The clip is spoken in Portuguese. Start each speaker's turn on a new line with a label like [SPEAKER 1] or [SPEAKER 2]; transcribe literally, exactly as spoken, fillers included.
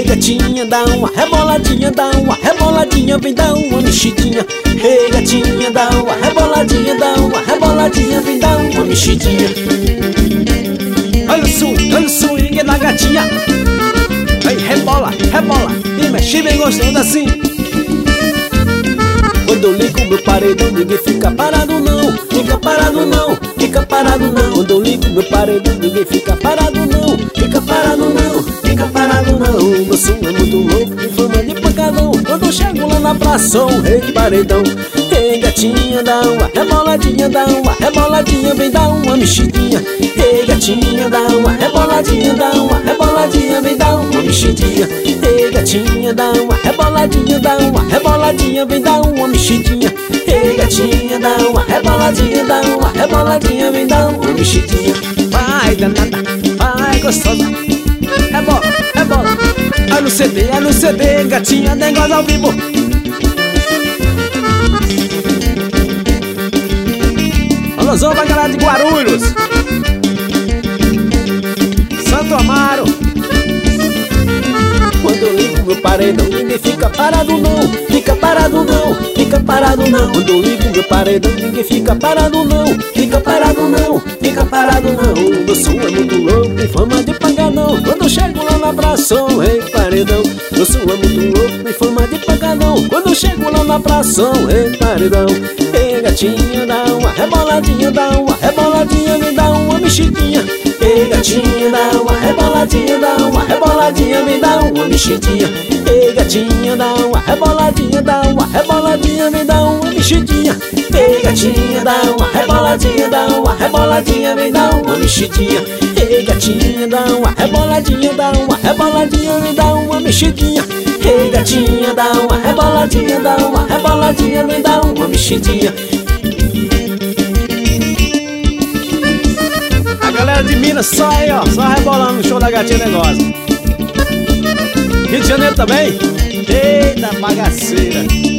[SPEAKER 1] gatinha, dá uma reboladinha, dá uma reboladinha, vem dar uma mexidinha. Ei, gatinha, dá uma reboladinha, dá uma reboladinha, vem dar uma mexidinha. Olha o swing, olha o swing da gatinha. Aí rebola, rebola e mexe bem gostoso assim. Quando eu ligo meu paredão, ninguém fica parado não. Fica parado não, fica parado não. Quando eu ligo meu paredão, ninguém fica parado não. Fica parado não, fica parado não. Meu som é muito louco, em forma de pancadão. Quando eu chego lá na praça, sou o rei de paredão. Ei, gatinha, dá uma reboladinha, dá uma reboladinha, vem dar uma mexidinha. Ei, gatinha, dá uma reboladinha, dá uma reboladinha, vem dar uma mexidinha. Ei, gatinha, dá uma reboladinha, dá uma reboladinha, vem dar uma mexidinha. Ei, gatinha, dá uma reboladinha, dá uma reboladinha, vem dar uma mexidinha. Vai danada, vai gostosa, rebola, rebola. É no C D, é no C D, gatinha, negócio ao vivo. Alôzão pra galera de Guarulhos, Santo Amaro. Quando eu ligo meu paredão, ninguém fica parado não. Fica parado não, fica parado não. Quando eu ligo meu paredão, ninguém fica parado não. Fica parado não, fica parado não. Meu som é muito louco, tem fama de pagadão. Quando eu chego lá na praça, sou o rei paredão. Meu som é muito louco, tem fama de pagadão. Quando eu chego lá na praça, sou o rei paredão. Ei, gatinha, dá uma reboladinha, dá uma reboladinha, me dá uma mexidinha. Ei, gatinha, dá uma reboladinha, dá uma reboladinha, me dá uma mexidinha. Ei, gatinha, dá uma reboladinha, dá uma reboladinha, me dá uma mexidinha. Ei, gatinha, dá uma reboladinha, dá uma reboladinha, me dá uma mexidinha. Ei, gatinha, dá uma reboladinha, dá uma reboladinha, me dá uma mexidinha. Ei, gatinha, dá uma reboladinha, dá uma reboladinha, me dá uma mexidinha. A galera de Minas só aí, ó, só rebolando no show da Gatinha Negócio. Rio de Janeiro também? Eita bagaceira.